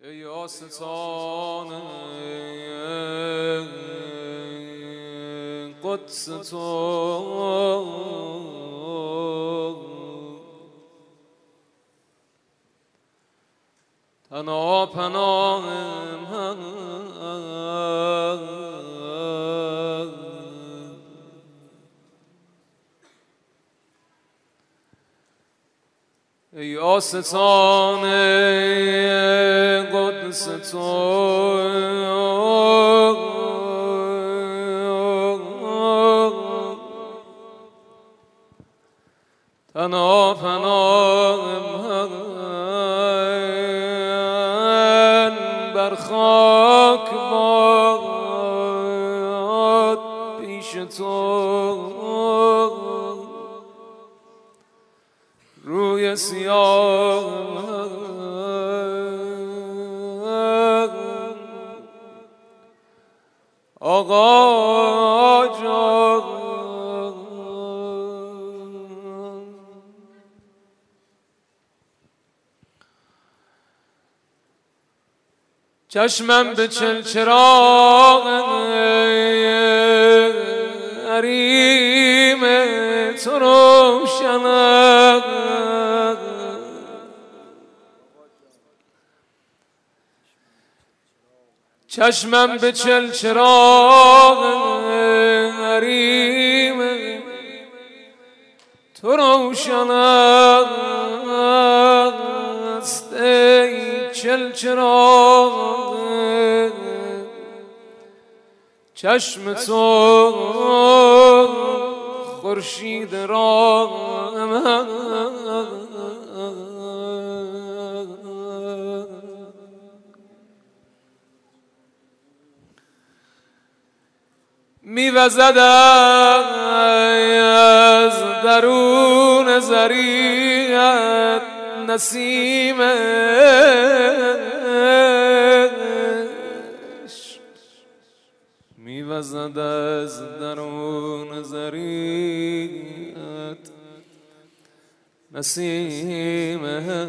ای آستان قدس تو، تنها پناه من، ای آستان قدس تو، تنها پناه من، بر خاک باد پیش تو، روی سیاه آقا جان. چشمم به چلچراغ حریم تو روشن است، چشمم به چلچراغ حریم تو روشن است، ای چلچراغ چشم تو خورشید را میوزد از درون ذریعت نسیم عشق، میوزد از درون ذریعت نسیم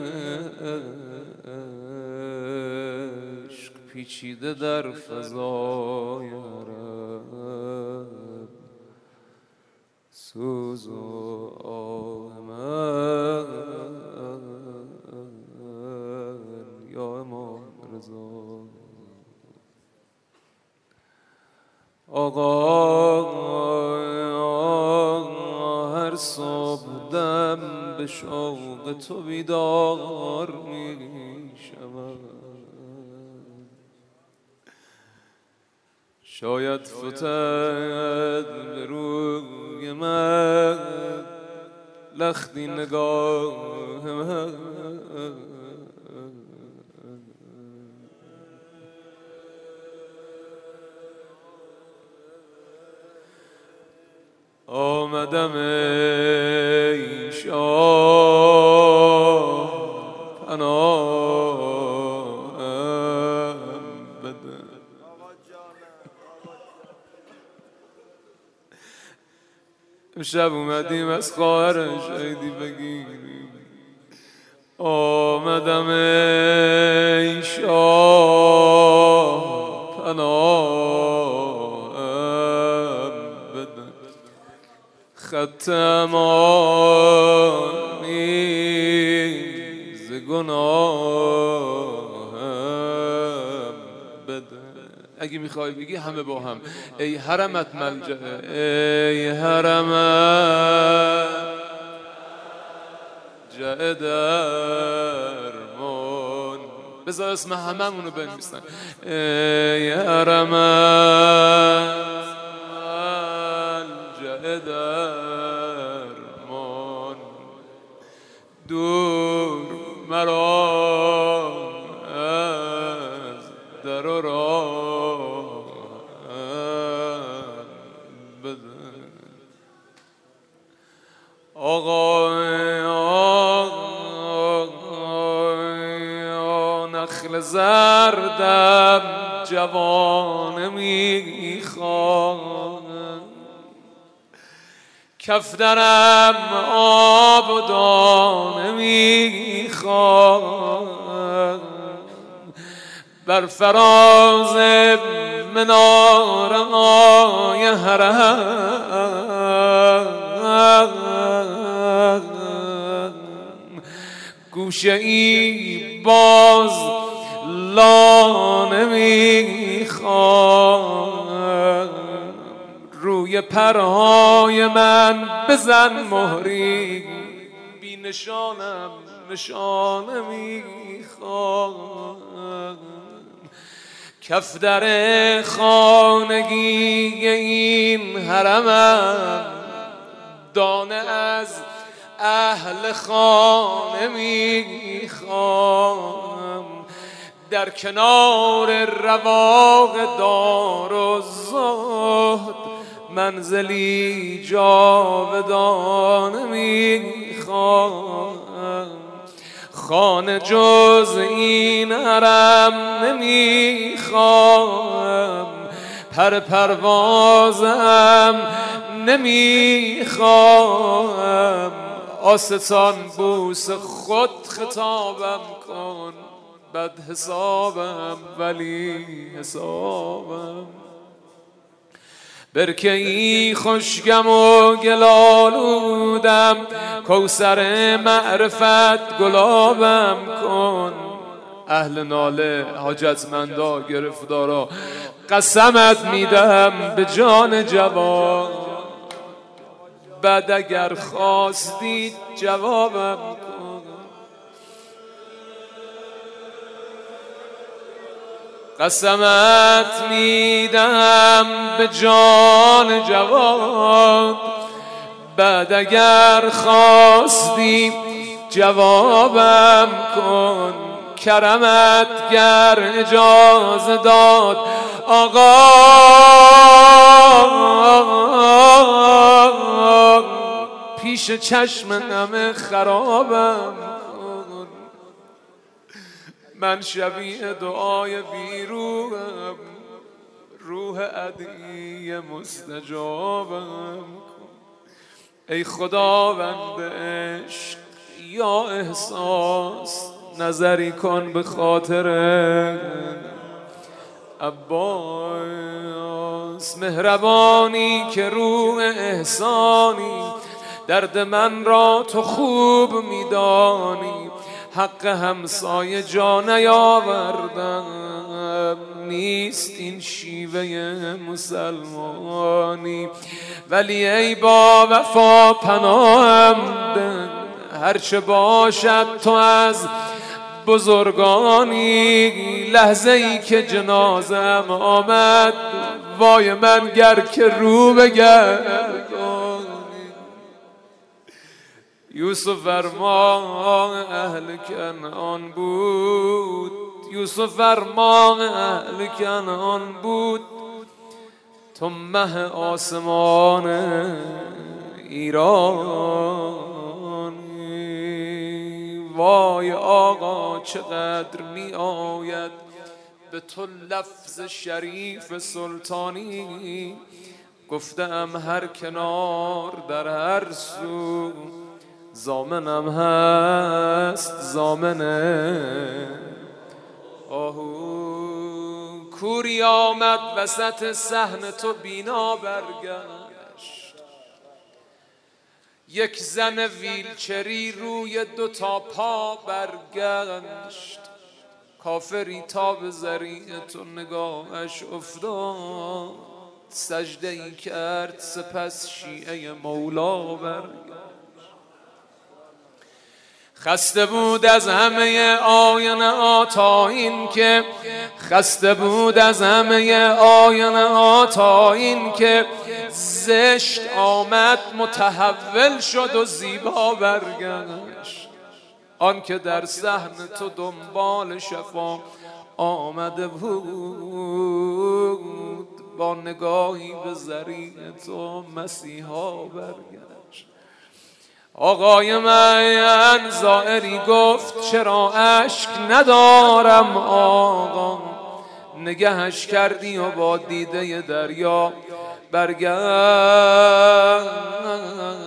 عشق، پیچیده در فضای عرب سوز و آه من، یا امام رضا. آقا هر صبح دم به شوق تو بیدار می شود، شاید فتد به روی من لختی نگاه من، آمدم ای شاه پناهم بده، امشب اومدیم از خواهر شهیدی بگیریم. آمدم ای شاه پناهم بده، خط امانی ز گناهم بده. اگه میخوای بگی همه با هم، ای حرمت ملجأ، ای حرمت جای درمان، بذار اسم هممونو بنویسن، ای حرمت جای درمان، دور مرا از در و راه بده. آقا نخل زردم جوانه میخواد، کفترم آب و دانه میخواد، بر فراز مناره‌های حرم گوشه ای باز لانه میخواد روی پرهای من بزن مهری بی نشانم نشانه میخواد کف در خانگی این حرمم دانه از اهل خانه میخوام در کنار رواق دار و زهد منزلی جاودانه میخوام خانه جز این حرم نمیخوام پروازم نمیخوام آستان بوس خود خطابم کن بد حسابم ولی حسابم برکه ای خوشگم و گلالودم کوثر معرفت گلابم کن اهل ناله حاجتمندا گرفتارا قسمت میدم به جان جوان بعد اگر خواستید جوابم کن قسمت میدم به جان جوان بعد اگر خواستی جوابم کن کرمت گر اجازه داد آقا پیش چشم نم خرابم کن من شبیه دعای بیروهم روح ادعی مستجابم کن ای خداوند عشق یا احساس نظری کن به خاطر عباس مهربانی که روح احسانی درد من را تو خوب میدانی حق همسایه جا نیاوردم نیست این شیوه مسلمانی ولی ای با وفا پناهم ده هرچه باشد تو از بزرگانی لحظه ای که جنازم آمد وای من گر که رو بگردانی یوسف ارمان اهل کنعان بود یوسف ارمان اهل کنعان بود تو مه آسمان ایرانی وای آقا چقدر می آید به تو لفظ شریف سلطانی گفتم هر کنار در هر سو زامنم هست زامنه آهو کوری آمد وسط صحن تو بینا برگشت یک زن ویلچری روی دوتا پا برگشت کافری تا به ذریع تو نگاهش افتاد سجده ای کرد سپس شیعه مولا برگشت خسته بود از همه آینه ها تا این که خسته بود از همه آینه ها تا این که زشت آمد متحول شد و زیبا برگشت آن که در صحن تو دنبال شفا آمده بود با نگاهی به ذریع تو مسیحا برگشت آقای من زائری گفت چرا اشک ندارم آقا نگهش کردی و با دیده دریا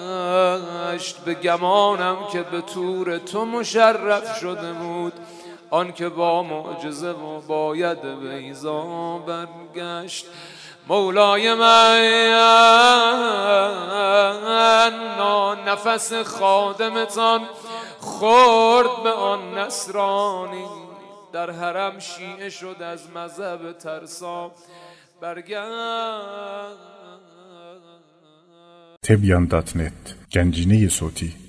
برگشت به گمانم که به طور تو مشرف شده بود آن که با معجزه و باید بیضا برگشت. مولای من نفس خادمتان خورد به آن نصرانی، در حرم شیعه شد از مذهب ترسا برگشت. Tebyan.net Gənciniyi Soti